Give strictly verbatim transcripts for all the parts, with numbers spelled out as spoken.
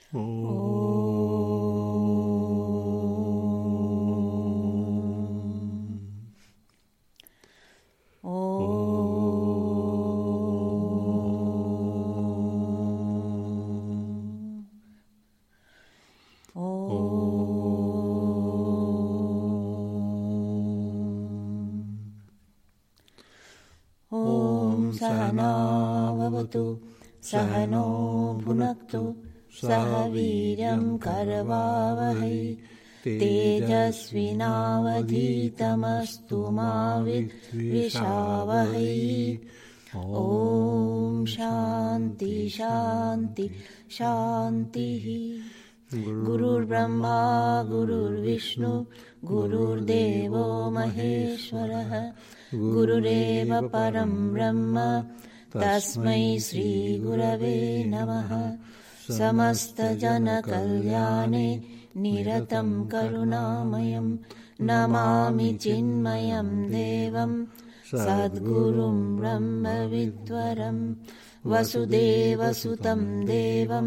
सहनावतु सहनो भुनक्तु सह वीर्यं करवावहै तेजस्विनावधीतमस्तु मा विद्विषावहै। ॐ शान्ति शान्ति शान्तिः। गुरुर्ब्रह्मा गुरुर्विष्णु गुरुर्देवो महेश्वरः गुरुरेव परं ब्रह्म तस्मै श्रीगुरवे नमः। समस्तजनकल्याणे निरतं करुणामयं नमामि चिन्मयं देवं सद्गुरुं ब्रह्मविद्वरं वसुदेवसुतं देवं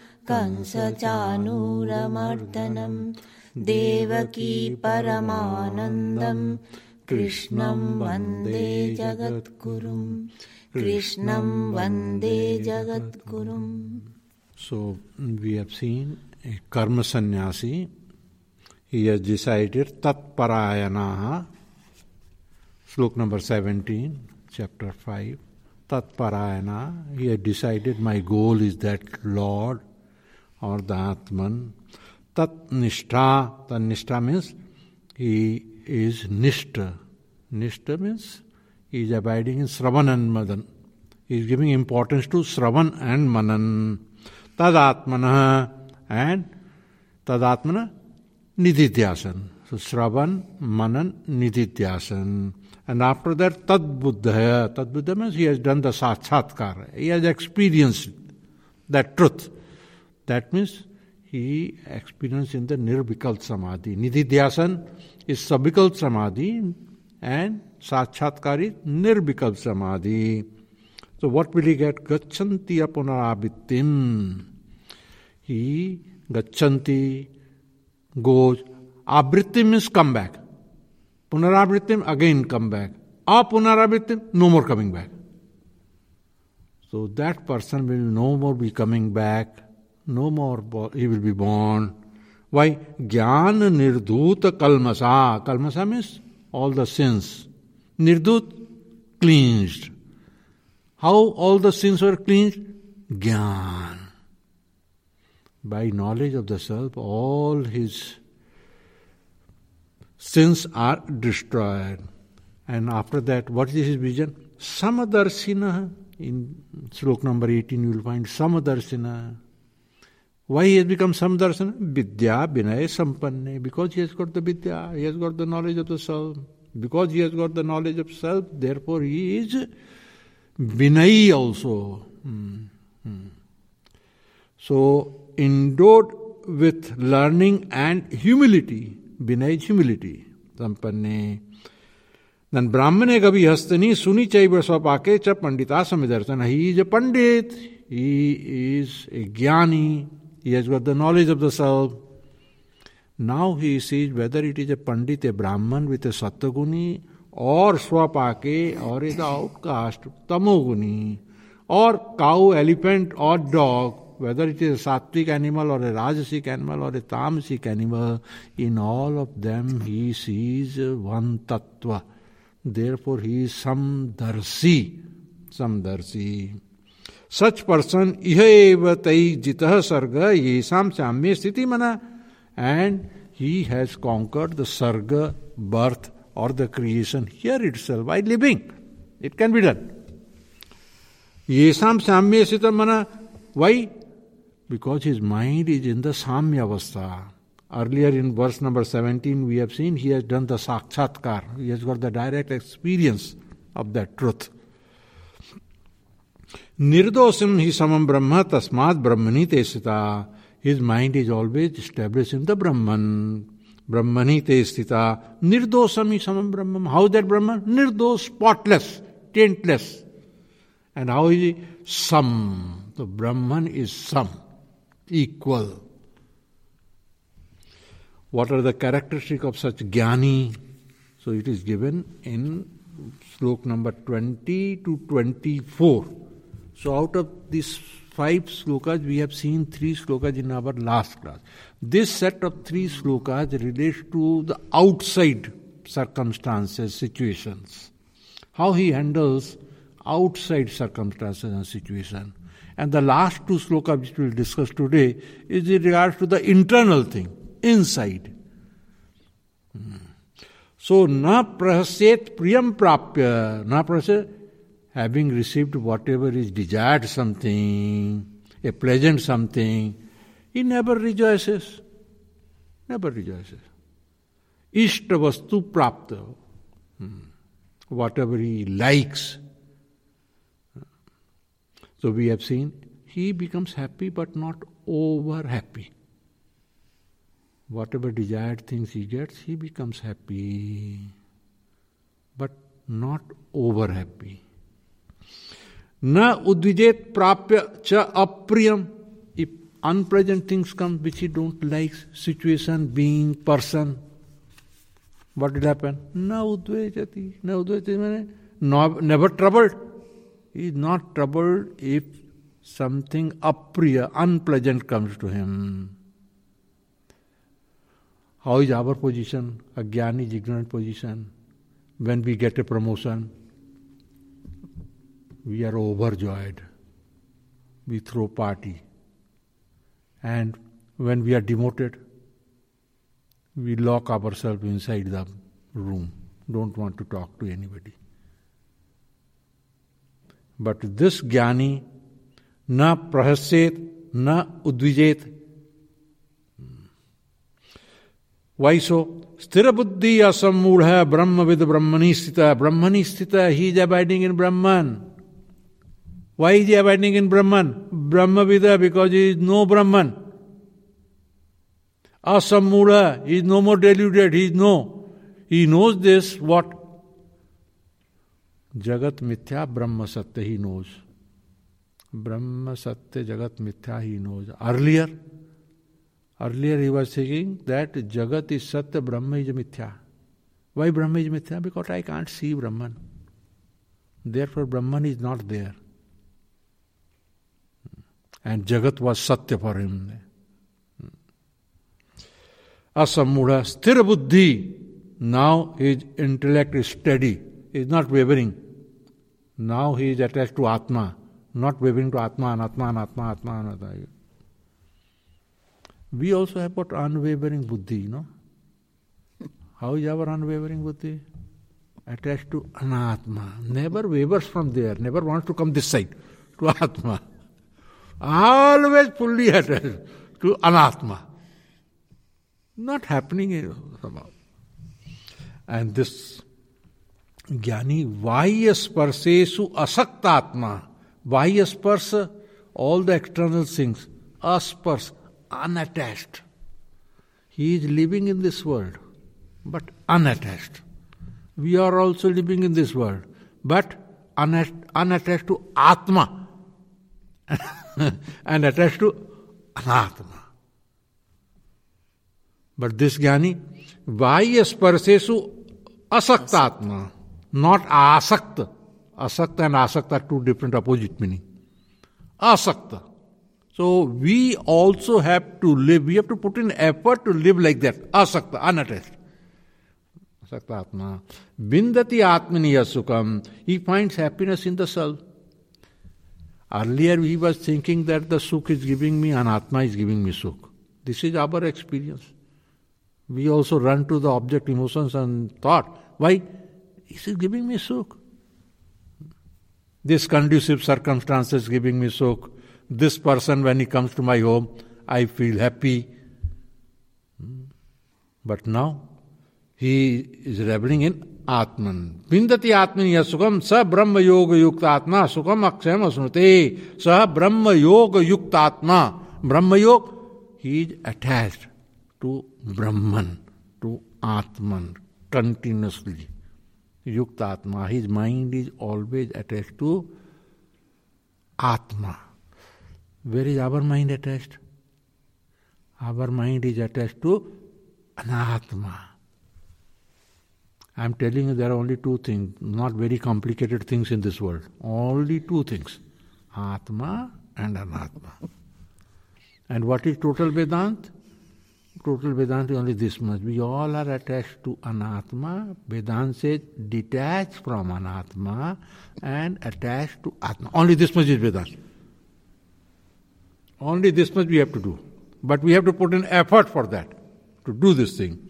कंसचाणूरमर्दनं देवकी परमानन्दं कृष्णं वन्दे जगद्गुरुं कृष्णं वन्दे जगद्गुरुं। So we have seen a karma sannyasi. He has decided tat parayanaha. Slok number seventeen, chapter five. Tat parayana. He has decided my goal is that Lord or the Atman. Tat nishtha. Tat nishtha means he is nishta. Nishta means he is abiding in Sravan and Manan. He is giving importance to Sravan and Manan. Tadatmana and Tadatmana Nididhyasan. So Sravan, Manan, Nididhyasan. And after that Tadbuddhaya. Tadbuddha means he has done the Sakshatkar. He has experienced that truth. That means he experienced in the Nirbikal Samadhi. Nididhyasan is Sabikal Samadhi and Sakshatkar is Nirbikal Samadhi. So what will he get? Gacchanti apunarabhittim. He, Gacchanti, goes. Abhrittim means come back. Punarabhrittim, again come back. Apunarabhrittim, no more coming back. So that person will no more be coming back. No more he will be born. Why? Jnana nirdhuta kalmasa. Kalmasa means all the sins. Nirdhut, cleansed. How all the sins were cleansed? Jnana. By knowledge of the self, all his sins are destroyed. And after that, what is his vision? Samadarsina. In slok number eighteen, you will find Samadarsina. Why he has become Samadarsina? Vidya Vinaya Sampanne. Because he has got the Vidya, he has got the knowledge of the self. Because he has got the knowledge of self, therefore he is Vinay also. Hmm. Hmm. So, endowed with learning and humility. Vinay is humility. Sampanne. Then Brahmane gavi hastani suni chaiva swapake cha pandita samidarsana. He is a pandit. He is a jnani. He has got the knowledge of the self. Now he sees whether it is a pandit, a Brahman with a Sattaguni, or Swapake, or is the outcast, Tamoguni, or cow, elephant, or dog, whether it is a Sattvic animal, or a Rajasic animal, or a Tamasic animal, in all of them he sees one Tattva. Therefore he is Samdarsi. Samdarsi. Such person, iha eva tai jitah sarga yesam samye sthiti mana. And he has conquered the sarga, birth, or the creation here itself by living. It can be done. Yesam samye sthita mana. Why? Because his mind is in the samya avastha. Earlier in verse number seventeen we have seen he has done the sakshatkar. He has got the direct experience of that truth. Nirdosim hi samam brahma tasmad brahmani te sthita. His mind is always established in the Brahman. Brahmani te sthita. Nirdosam hi samam brahmam. How is that Brahman? Nirdos, spotless, taintless. And how is he? Sam. The Brahman is Sam. equal. What are the characteristics of such jnani? So it is given in slok number twenty to twenty-four. So out of these five slokas, we have seen three slokas in our last class. This set of three slokas relates to the outside circumstances, situations. How he handles outside circumstances and situation. And the last two slokas which we will discuss today is in regards to the internal thing, inside. Hmm. So, na prahaset priyam prapya, na prahaset, having received whatever is desired something, a pleasant something, he never rejoices. Never rejoices. Ishta vastu prapta. Hmm. Whatever he likes. So we have seen, he becomes happy but not over happy. Whatever desired things he gets, he becomes happy, but not over happy. Na udvijet prapya cha apriyam. If unpleasant things come which he don't like, situation, being, person, what will happen? Na udvejati. Na udvejati means never troubled. He is not troubled if something apriya, unpleasant comes to him. How is our position? A jnani is ignorant position. When we get a promotion, we are overjoyed. We throw party. And when we are demoted, we lock ourselves inside the room. Don't want to talk to anybody. But this jnani, na prahaset, na udvijet. Why so? Sthira buddhi asammudha brahma vid brahmani sthita. Brahmani sthita, he is abiding in Brahman. Why is he abiding in Brahman? Brahma vida, because he is no Brahman. Asammudha, he is no more deluded, he is no. He knows this, what? Jagat mithya, Brahma satya, he knows. Brahma satya, Jagat mithya, he knows. Earlier, earlier he was thinking that Jagat is satya, Brahma is mithya. Why Brahma is mithya? Because I can't see Brahman. Therefore Brahman is not there. And Jagat was satya for him. Asammudha, sthira buddhi. Now his intellect is steady, is not wavering. Now he is attached to Atma, not wavering to Atma, Anatma, Anatma, Atma, Anatma. We also have got unwavering buddhi, you know. How is our unwavering buddhi? Attached to Anatma. Never wavers from there, never wants to come this side, to Atma. Always fully attached to Anatma. Not happening somehow. And this jnani, vahya sparsesu asaktatma. Vahya sparsa, all the external things. Aspars, unattached. He is living in this world, but unattached. We are also living in this world, but unattached to Atma and attached to Anatma. But this jnani, vahya sparsesu asaktatma, not asakta. Asakta and asakta are two different opposite meaning. Asakta. So we also have to live, we have to put in effort to live like that. Asakta, unattached. Asakta atma. Bindati atmaniya sukham. He finds happiness in the self. Earlier he was thinking that the sukh is giving me, anatma is giving me sukh. This is our experience. We also run to the object, emotions and thought. Why? This is giving me sukh. This conducive circumstances giving me sukh. This person, when he comes to my home, I feel happy. But now, he is reveling in Atman. Vindati Atmaniya sukham sa brahma yoga yukta atma sukham akshayam asnute. Sa brahma yoga yukta atma. Brahma yoga, he is attached to Brahman, to Atman, continuously. Yukta atma, his mind is always attached to Atma. Where is our mind attached? Our mind is attached to Anatma. I am telling you there are only two things, not very complicated things in this world. Only two things, Atma and Anatma. And what is total Vedanta? Total Vedanta is only this much. We all are attached to Anatma. Vedanta says detached from Anatma and attached to Atma. Only this much is Vedanta. Only this much we have to do. But we have to put in effort for that, to do this thing.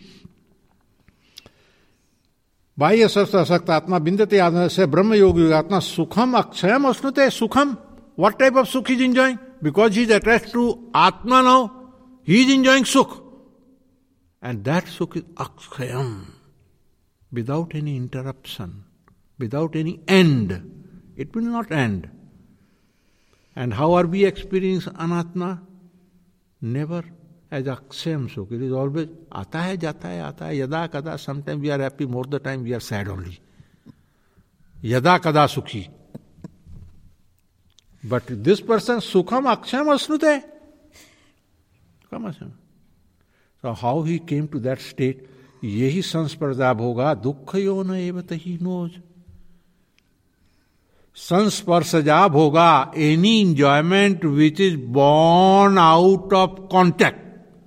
Bhaya sasta sakta atma bindate adana se brahma yogi atma sukham akshayam asnute sukham. What type of sukh he is enjoying? Because he is attached to Atma now, he is enjoying sukh. And that sukh is akshayam, without any interruption, without any end. It will not end. And how are we experiencing anatma? Never as akshayam sukh. It is always aata hai, jata hai, aata hai, yada kada. Sometimes we are happy, more the time we are sad only. Yada kada sukhi. But this person, sukham akshayam asnute. Sukham akshayam. So how he came to that state, yehi sansparda bhoga dukkha yona evata he knows. Sansparsaja bhoga, any enjoyment which is born out of contact.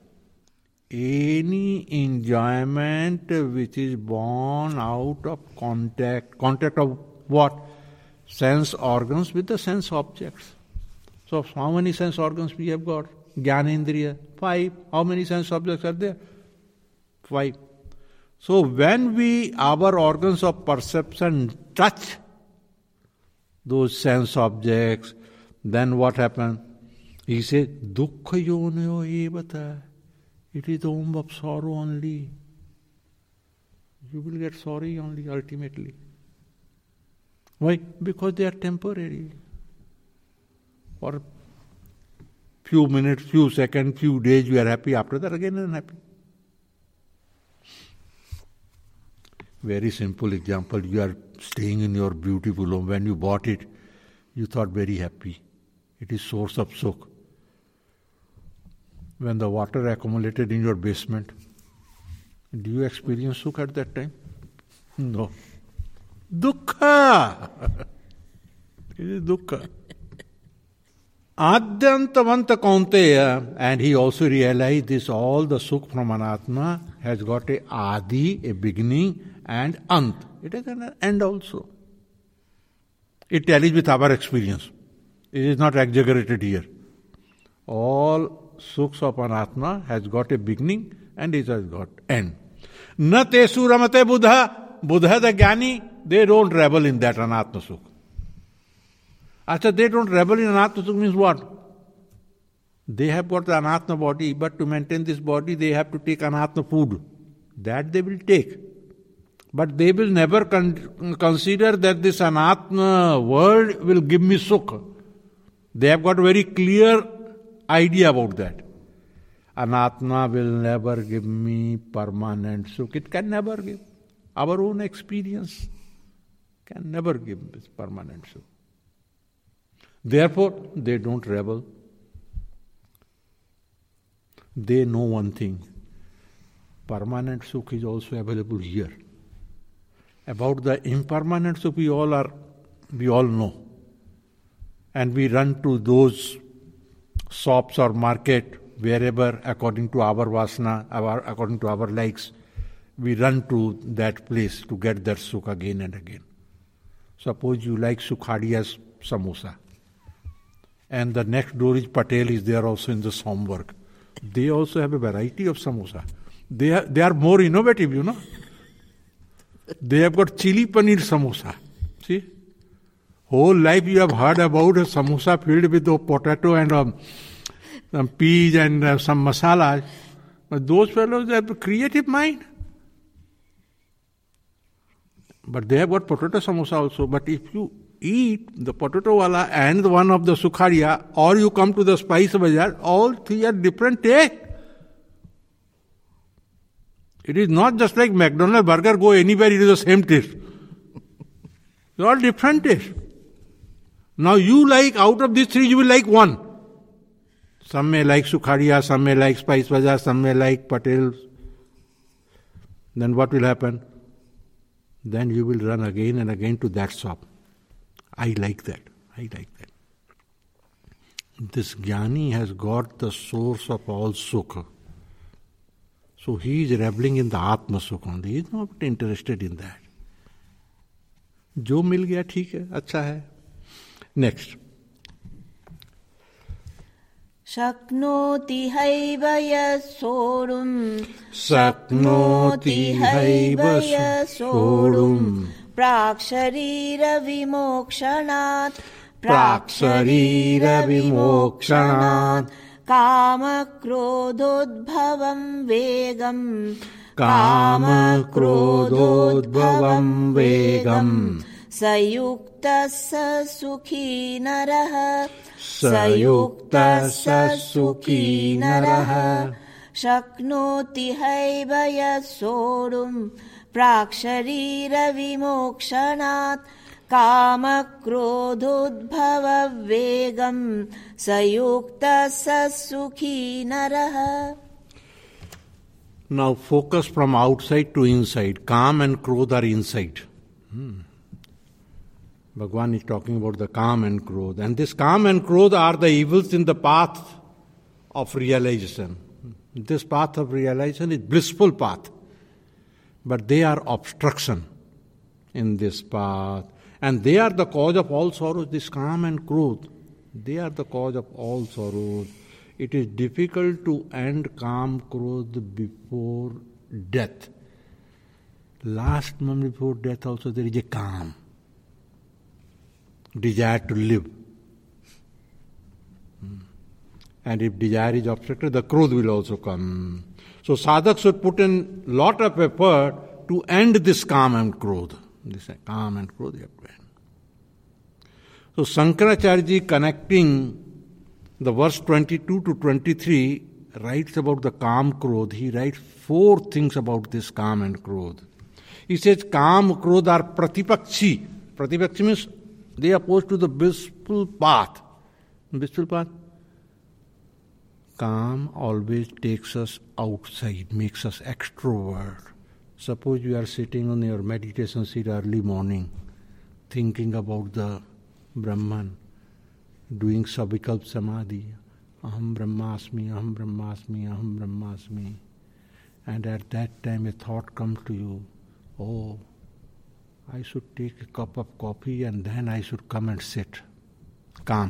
Any enjoyment which is born out of contact. Contact of what? Sense organs with the sense objects. So how many sense organs we have got? Jnanendriya, five. How many sense objects are there? Five. So when we, our organs of perception touch those sense objects, then what happens? He says, dukkha yonayo evata. It is the womb of sorrow only. You will get sorry only ultimately. Why? Because they are temporary. For few minutes, few seconds, few days you are happy, after that again unhappy. Very simple example, you are staying in your beautiful home. When you bought it, you thought very happy. It is source of sukh. When the water accumulated in your basement, do you experience sukh at that time? No. Dukkha! It is dukkha. Adyantavanta kaunteya, and he also realized this, all the sukh from anatma has got a adi, a beginning, and ant. It has an end also. It tallies with our experience. It is not exaggerated here. All sukhs of anatma has got a beginning and it has got end. Na tesu ramate buddha. Buddha the jnani, they don't revel in that anatma sukh. Achha, they don't revel in anatma sukh means what? They have got the anatma body, but to maintain this body they have to take anatma food. That they will take. But they will never con- consider that this anatma world will give me sukh. They have got a very clear idea about that. Anatma will never give me permanent sukh. It can never give. Our own experience can never give this permanent sukh. Therefore, they don't rebel. They know one thing. Permanent sukh is also available here. About the impermanent sukh we all are, we all know. And we run to those shops or market, wherever according to our vasana, our, according to our likes, we run to that place to get that sukh again and again. Suppose you like Sukhadiya's samosa, and the next door is Patel is there also in the Somburg. They also have a variety of samosa. They are, they are more innovative, you know. They have got chili paneer samosa. See? Whole life you have heard about a samosa filled with a potato and um, some peas and uh, some masala. But those fellows have a creative mind. But they have got potato samosa also. But if you eat the potato wala and the one of the Sukhadiya, or you come to the spice bazaar, all three are different taste. It is not just like McDonald's burger, go anywhere, it is the same taste. They are all different taste. Now you like, out of these three, you will like one. Some may like Sukhadia, some may like Spice Bazaar, some may like Patel. Then what will happen? Then you will run again and again to that shop. I like that. I like that. This Jnani has got the source of all sukha. So he is reveling in the Atma Sukha only. He is not interested in that. जो मिल गया ठीक है, अच्छा है. Next. शक्नोति have यः सोढुम् शक्नोति have सोढुम् प्राक्शरीरविमोक्षणात् प्राक्शरीरविमोक्षणात् कामक्रोधोद्भवं वेगम् कामक्रोधोद्भवं वेगम् सयुक्तः स सुखी नरः सयुक्तः स सुखी नरः शक्नोति हैव यः सोढुम् प्राक्शरीरविमोक्षणात् कामक्रोधोद्भववेगम् सयुक्तः स सुखी नरः. Now focus from outside to inside. Kam and Krodh are inside. Hmm. Bhagavan is talking about the Kam and Krodh. And this Kam and Krodh are the evils in the path of realization. This path of realization is blissful path. But they are obstruction in this path. And they are the cause of all sorrows. This Kam and Krodh, they are the cause of all sorrows. It is difficult to end Kam, Krodh before death. Last moment before death also there is a Kam. Desire to live. And if desire is obstructed, the Krodh will also come. So sadhak should put in lot of effort to end this Kam and Krodh. This Kam and Krodh you have to end. So Shankaracharya ji, connecting the verse twenty-two to twenty-three, writes about the Kam Krodh. He writes four things about this Kam and Krodh. He says Kam, Krodh are pratipakshi. Pratipakshi means they are opposed to the blissful path. Blissful path. Kam always takes us outside, makes us extrovert. Suppose you are sitting on your meditation seat early morning, thinking about the Brahman, doing Savikalp Samadhi, Aham Brahmasmi, Aham Brahmasmi, Aham Brahmasmi. And at that time a thought comes to you, oh, I should take a cup of coffee and then I should come and sit. Calm.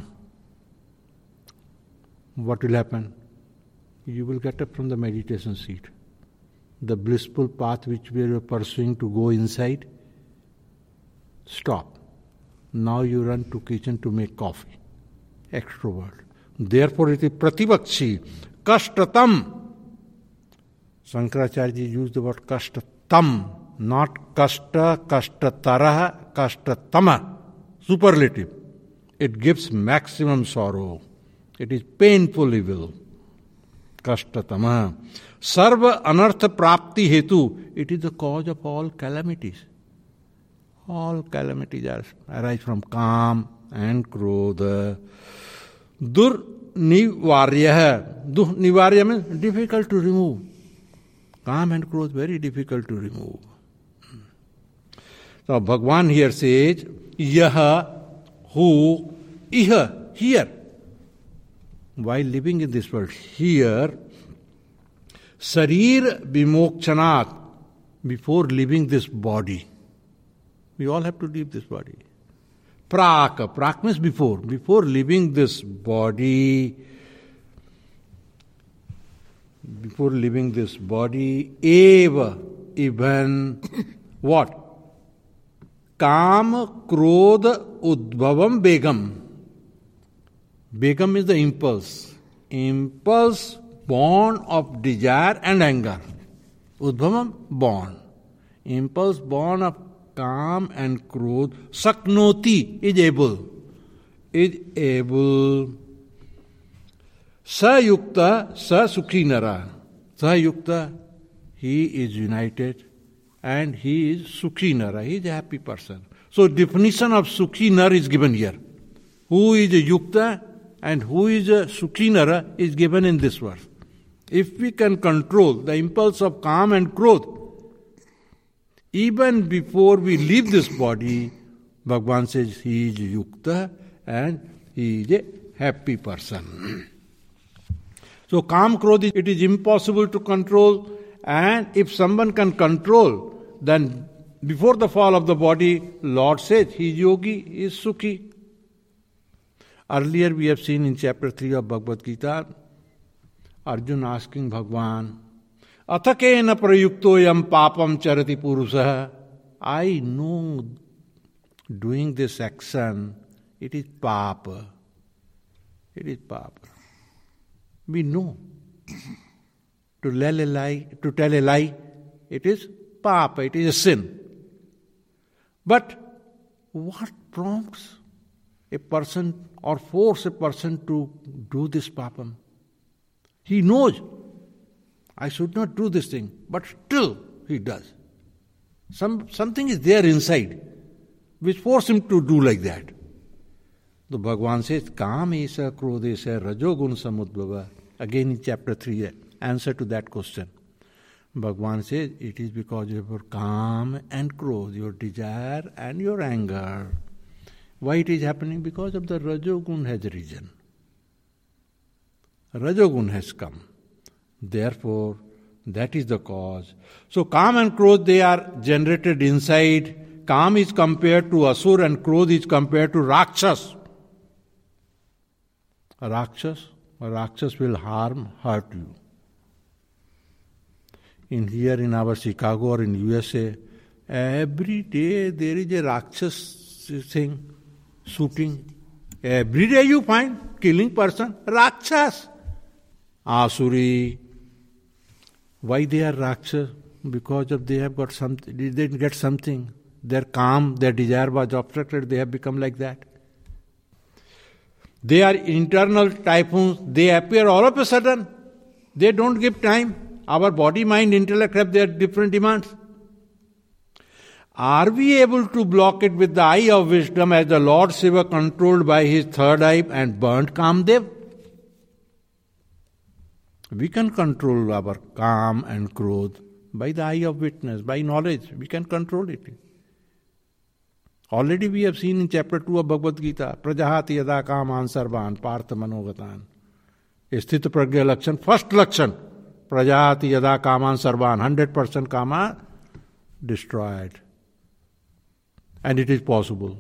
What will happen? You will get up from the meditation seat. The blissful path which we were pursuing to go inside, stop. Now you run to kitchen to make coffee. Extrovert. Therefore it is pratipakshi. Kashtatam. Shankaracharya ji used the word kashtatam. Not kashta, kashtatara, kashtatama. Superlative. It gives maximum sorrow. It is painful evil. Kashtatama. Sarva anartha prapti hetu. It is the cause of all calamities. All calamities are, arise from Kam and Krodha. Dur nivarya. Dur nivarya means difficult to remove. Kam and Krodha very difficult to remove. So Bhagavan here says, Yaha, who, Iha, here. While living in this world, here, Sarir Vimokchanat, before leaving this body. We all have to leave this body. Praka, prak means before. Before leaving this body, before leaving this body, eva, even, what? Kam, Krodha, Udbhavam, Begam. Begam is the impulse. Impulse born of desire and anger. Udbhavam, born. Impulse born of Kam and Krodh. Saknoti is able. Is able. Sayukta, sa sukhi nara. Sayukta, he is united and he is sukhi nara. He is a happy person. So definition of sukhi nar is given here. Who is a yukta and who is a Sukhi Nara is given in this verse. If we can control the impulse of Kam and Krodh, even before we leave this body, Bhagavan says he is Yukta and he is a happy person. So Kam, Krodh, it is impossible to control, and if someone can control, then before the fall of the body, Lord says he is Yogi, he is Sukhi. Earlier we have seen in chapter three of Bhagavad Gita, Arjun asking Bhagwan, Athakena prayuktoyam papam charati purusaha. I know doing this action, it is papa. It is papa. We know. To tell a lie, to tell a lie, it is papa, it is a sin. But what prompts a person or force a person to do this papam? He knows, I should not do this thing, but still he does. Some something is there inside which forces him to do like that. The Bhagavan says, Kam esa krodesa rajogun samudbhava. Again in chapter three, answer to that question. Bhagavan says, it is because of your Kam and Krodh, your desire and your anger. Why it is happening? Because of the Rajogun has risen. Rajogun has come. Therefore, that is the cause. So Kam and Krodh, they are generated inside. Kam is compared to Asur and Krodh is compared to Rakshas. A Rakshas, a Rakshas will harm, hurt you. In here in our Chicago or in U S A, every day there is a Rakshas thing, shooting. Every day you find killing person, Rakshas. Asuri. Why they are Rakshas? Because of they have got something, they didn't get something. Their calm, their desire was obstructed, they have become like that. They are internal typhoons, they appear all of a sudden. They don't give time. Our body, mind, intellect have their different demands. Are we able to block it with the eye of wisdom as the Lord Shiva controlled by his third eye and burnt Kamdev? We can control our Kam and Krodh by the eye of witness, by knowledge. We can control it. Already we have seen in chapter two of Bhagavad Gita, Prajahati yada kaman sarvan partha manogatan. Sthita pragya lakshan, first lakshan. Prajahati yada kaman sarvan, one hundred percent kama destroyed. And it is possible.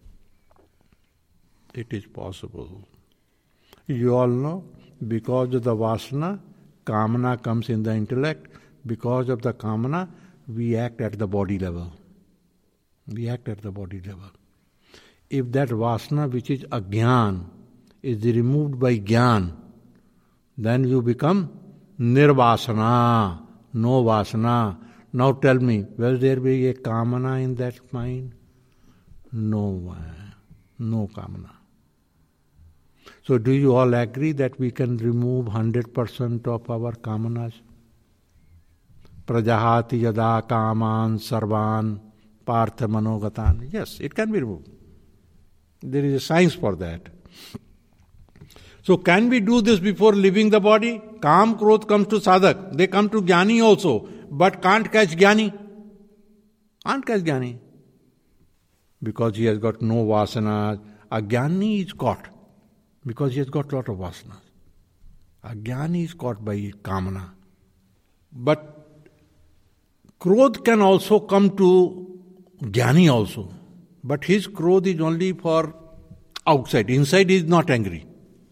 It is possible. You all know, because of the vasana, kamana comes in the intellect. Because of the kamana, we act at the body level. We act at the body level. If that vasana, which is agyan, is removed by jnana, then you become nirvasana, no vasana. Now tell me, will there be a kamana in that mind? No, no kamana. So do you all agree that we can remove one hundred percent of our kamanas? Prajahati yada kaman sarvan partha manogatan. Yes, it can be removed. There is a science for that. So can we do this before leaving the body? Kam, Krodh comes to sadhak. They come to jnani also, but can't catch jnani. Can't catch jnani. Because he has got no vasana. A jnani is caught. Because he has got lot of vasanas. A jnani is caught by kamana. But Krodh can also come to jnani also. But his Krodh is only for outside. Inside he is not angry.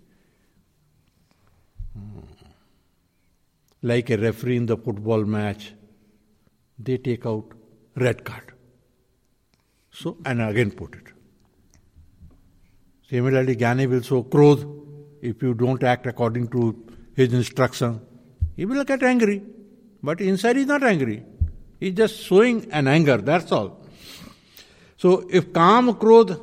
Like a referee in the football match, they take out red card. So, and again put it. Similarly, Jnani will show Krodh. If you don't act according to his instruction, he will get angry. But inside he is not angry. He is just showing an anger, that's all. So, if Kam, Krodh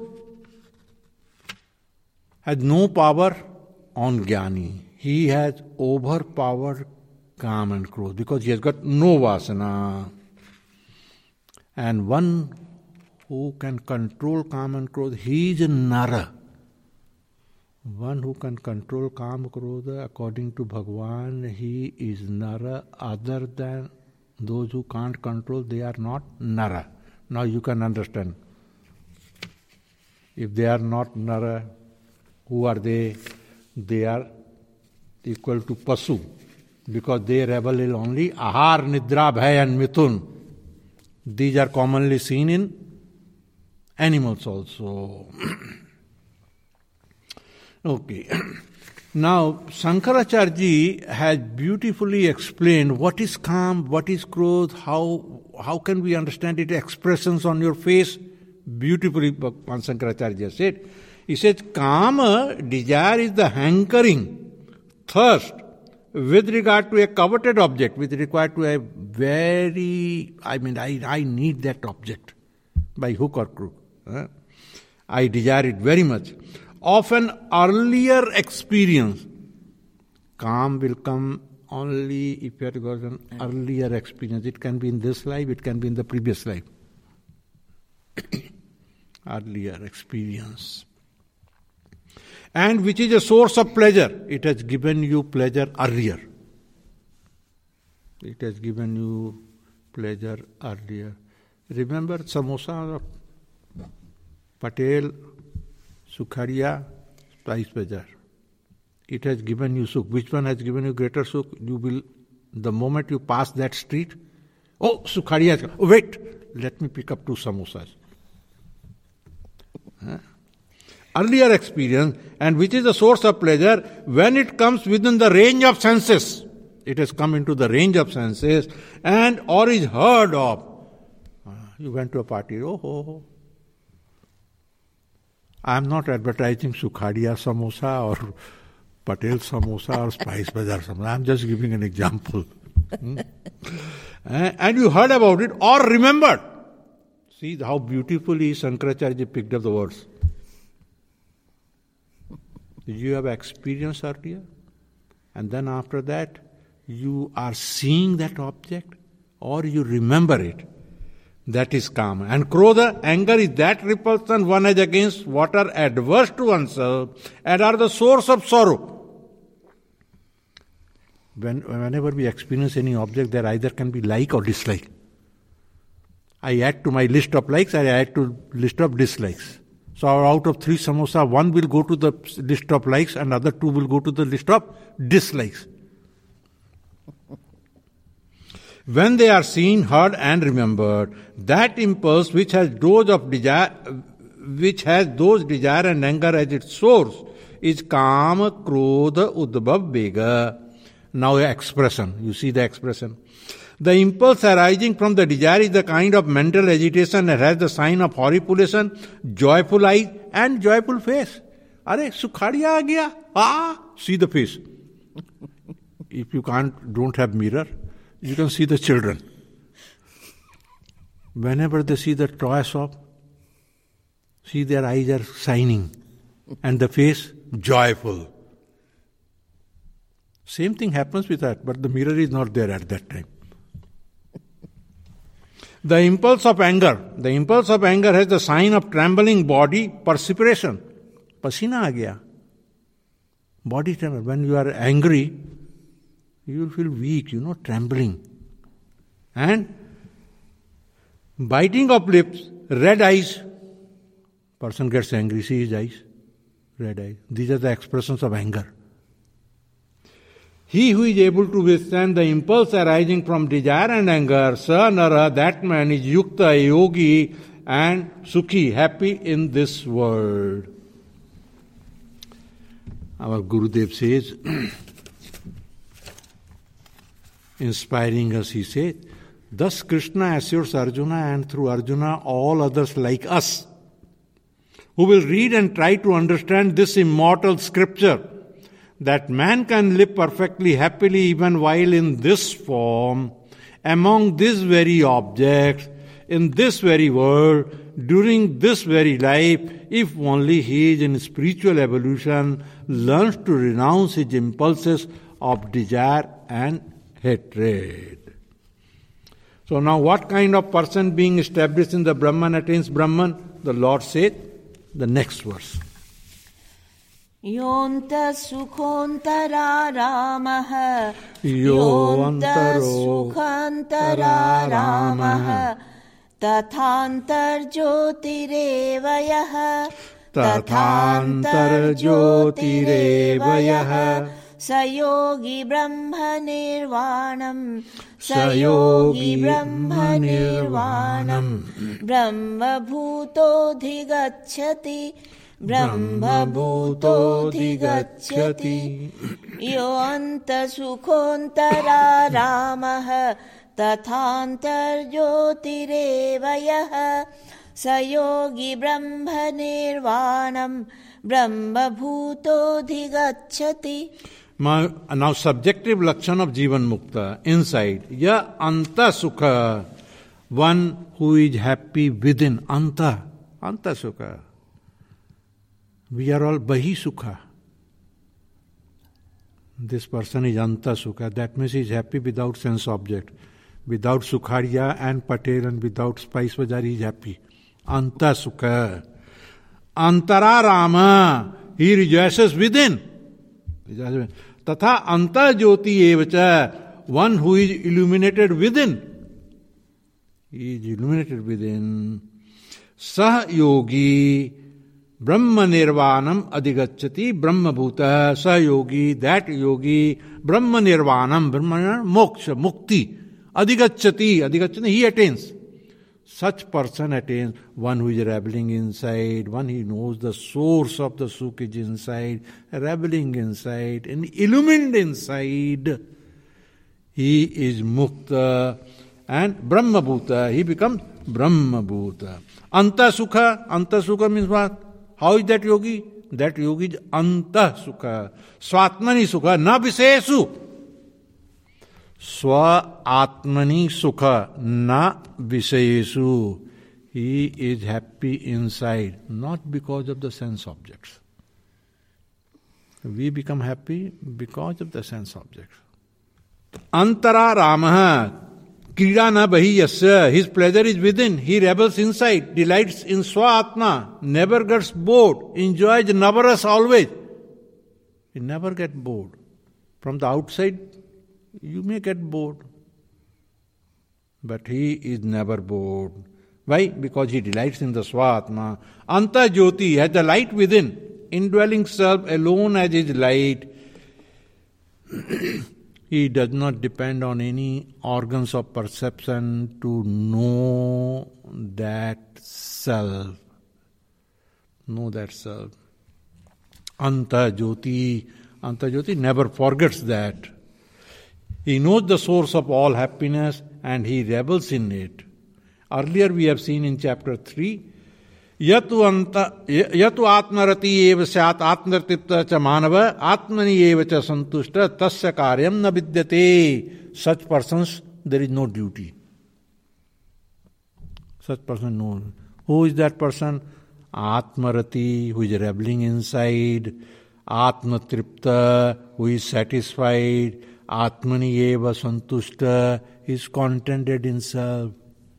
has no power on Jnani, he has overpowered Kam and Krodh because he has got no vasana. And one who can control Kam and Krodh, he is a Nara. One who can control Kama Krodha, according to Bhagavan, he is Nara. Other than those who can't control, they are not Nara. Now you can understand. If they are not Nara, who are they? They are equal to Pasu, because they revel in only Ahar, Nidra, Bhay and Mithun. These are commonly seen in animals also. Okay. Now, Shankaracharya ji has beautifully explained what is calm, what is Krodha, how how can we understand it, expressions on your face. Beautifully, Bhagwan Shankaracharya said. He said, Kama, desire is the hankering, thirst, with regard to a coveted object, with regard to a very, I mean, I, I need that object by hook or crook. Huh? I desire it very much. Of an earlier experience. Calm will come only if you have got an earlier experience. It can be in this life, it can be in the previous life. Earlier experience. And which is a source of pleasure. It has given you pleasure earlier. It has given you pleasure earlier. Remember samosa, Patel, Sukhadia, Spice Bazaar. It has given you sukh. Which one has given you greater sukh? You will, the moment you pass that street, oh, Sukhadia, oh, wait, let me pick up two samosas. Huh? Earlier experience, and which is the source of pleasure, when it comes within the range of senses. It has come into the range of senses, and or is heard of. Uh, you went to a party, oh, oh, oh. I am not advertising Sukhadia samosa or Patel samosa or Spice Bazaar samosa. I am just giving an example. hmm? And you heard about it or remembered. See how beautifully Shankaracharya picked up the words. You have experienced earlier, and then after that, you are seeing that object or you remember it. That is Kama. And Krodha, anger, is that repulsion one has against what are adverse to oneself and are the source of sorrow. When, whenever we experience any object, there either can be like or dislike. I add to my list of likes, I add to list of dislikes. So out of three samosa, one will go to the list of likes and other two will go to the list of dislikes. When they are seen, heard and remembered, that impulse which has those of desire, which has those desire and anger as its source, is Kama, Krodha, Udbhav, Vega. Now expression, you see the expression. The impulse arising from the desire is the kind of mental agitation that has the sign of horripilation, joyful eyes and joyful face. Are, Sukhadia aa gaya? Ah, see the face. If you can't, don't have mirror, you can see the children. Whenever they see the toy shop, see their eyes are shining and the face joyful. Same thing happens with that, but the mirror is not there at that time. The impulse of anger. The impulse of anger has the sign of trembling body, perspiration. Pasina aa gaya. Body tremor. When you are angry, you will feel weak, you know, trembling. And biting of lips, red eyes. Person gets angry, see his eyes, red eyes. These are the expressions of anger. He who is able to withstand the impulse arising from desire and anger, sa nara, that man is yukta, yogi and sukhi, happy in this world. Our Gurudev says, inspiring us, he says, thus Krishna assures Arjuna, and through Arjuna all others like us, who will read and try to understand this immortal scripture, that man can live perfectly happily even while in this form, among these very objects, in this very world, during this very life, if only he is in spiritual evolution, learns to renounce his impulses of desire and hatred. So now what kind of person being established in the Brahman attains Brahman? The Lord said, the next verse. Yonta sukhantara Ramah Yonta sukhantara Ramah Tathantar jyotirevayah Tathantar jyotirevayah Sayogi Brahma Nirvanam Sayogi Brahma Nirvanam Brahma Bhuto Dhigacchati Brahma Bhuto Dhigacchati Yo Anta Sukhontara Ramah Tathantar Jyotirevayah Sayogi Brahma Nirvanam Brahma Bhuto Dhigacchati. Now subjective lakshan of Jivan Mukta, inside. Ya Anta Sukha, one who is happy within. Anta, Anta Sukha. We are all Bahi Sukha. This person is Anta Sukha. That means he is happy without sense object. Without Sukharia and Patel and without Spice Bazaar, he is happy. Anta Sukha. Antara Rama, he rejoices within. Tatha Anta Jyoti Evacha, one who is illuminated within. He is illuminated within. Sah Yogi Brahma Nirvanam Adhigacchati Brahma Bhuta. Sah Yogi, that Yogi, Brahma Nirvanam, Brahma Moksha, Mukti. Adhigacchati, Adhigacchati, he attains. Such person attains, one who is rebelling inside, one who knows the source of the sukh is inside, rebelling inside, and illumined inside. He is mukta and Brahma Bhuta. He becomes Brahma Bhuta. Anta Sukha. Anta Sukha means what? How is that yogi? That yogi is Anta Sukha. Swatmani Sukha. Na Visesu. Swa Atmani Sukha. Na Visesu. He is happy inside, not because of the sense objects. We become happy because of the sense objects. Antara Ramaha. Krida na bahi yasya. His pleasure is within. He rebels inside, delights in Swa-Atma, never gets bored, enjoys Navaras always. He never gets bored. From the outside, you may get bored. But he is never bored. Why? Because he delights in the Swa-Atma. Anta Jyoti has the light within, indwelling self alone as his light. He does not depend on any organs of perception to know that self. Know that self. Anta Jyoti. Anta Jyoti never forgets that. He knows the source of all happiness and he revels in it. Earlier we have seen in chapter three, Yatu anta yatu atmarati eva syat atmartipta cha manava atmani eva cha santushta tasya karyam na vidyate. Such persons, there is no duty. Such person, no. Who is that person? Atmarati, who is rebelling inside. Atmatripta, who is satisfied. Atmani eva santushta, is contented in self.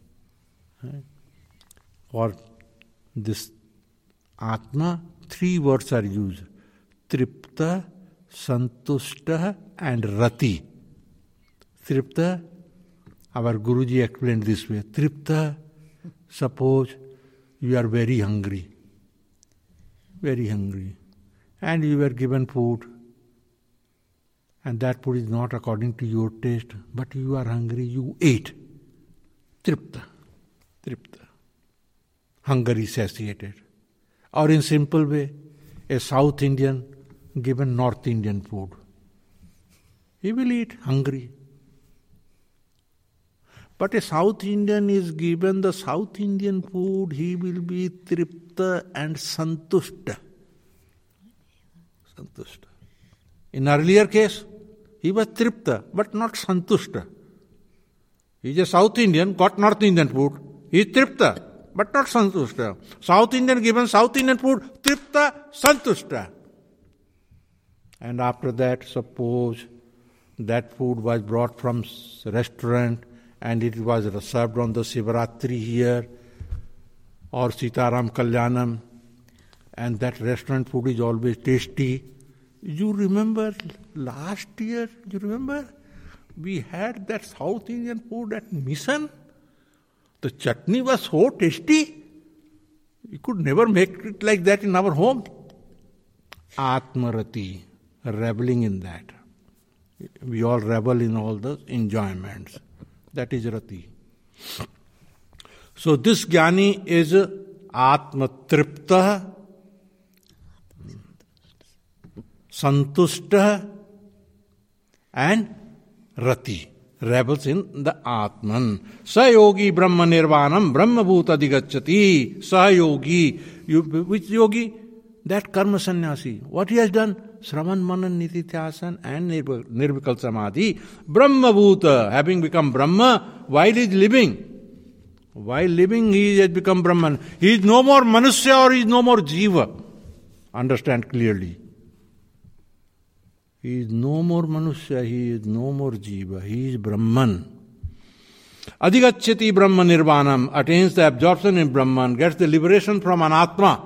For this Atma, three words are used. Tripta, Santushta and Rati. Tripta, our Guruji explained this way. Tripta, suppose you are very hungry. Very hungry. And you were given food. And that food is not according to your taste. But you are hungry, you ate. Tripta. Tripta. Hunger is satiated. Or in simple way, a South Indian given North Indian food. He will eat hungry. But a South Indian is given the South Indian food, he will be tripta and santushta. Santushta. In earlier case, he was tripta, but not santushta. He is a South Indian, got North Indian food. He is tripta, but not santushta. South Indian given South Indian food, tripta, santushta. And after that, suppose that food was brought from restaurant and it was served on the Sivaratri here or Sitaram Kalyanam, and that restaurant food is always tasty. You remember last year, you remember? We had that South Indian food at Mission. The chutney was so tasty. We could never make it like that in our home. Atmarati, reveling in that. We all revel in all the enjoyments. That is rati. So this jnani is atmatripta, santushta, and rati. Revels in the Atman. Sayogi Brahma Nirvanam Brahma Bhuta Digacchati. Sayogi. You, which yogi? That karma sannyasi. What he has done? Sravan Manan Nitityasan and Nirvikal Samadhi. Brahma Bhuta, having become Brahma while he is living. While living he has become Brahman. He is no more Manusya or he is no more Jiva. Understand clearly. He is no more Manusya, he is no more Jiva, he is Brahman. Adhigacchati Brahma Nirvanam, attains the absorption in Brahman, gets the liberation from Anatma,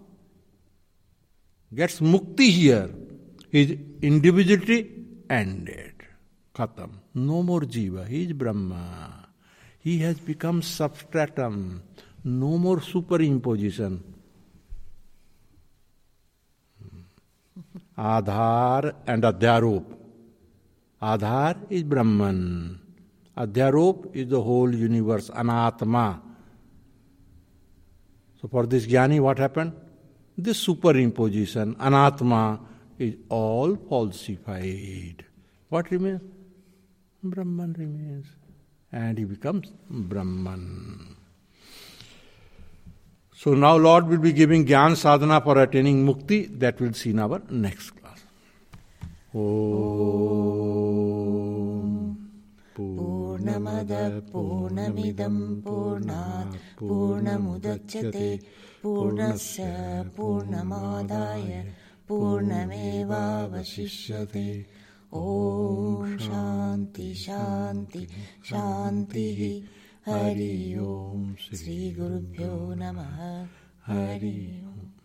gets mukti here. His individuality ended. Khatam. No more Jiva, he is Brahma. He has become substratum, no more superimposition. Adhar and Adhyarop. Adhar is Brahman. Adhyarop is the whole universe, Anatma. So for this jnani, what happened? This superimposition, Anatma, is all falsified. What remains? Brahman remains. And he becomes Brahman. So now Lord will be giving Jnana Sadhana for attaining Mukti. That we'll see in our next class. Om Purnamada Purnamidam Purnat Purnamudachyate Purnasya Purnamadaya Purnameva Vasishyate. Om Shanti Shanti Shanti. Hari Om Sri Gurubhyo Namaha. Hari Om.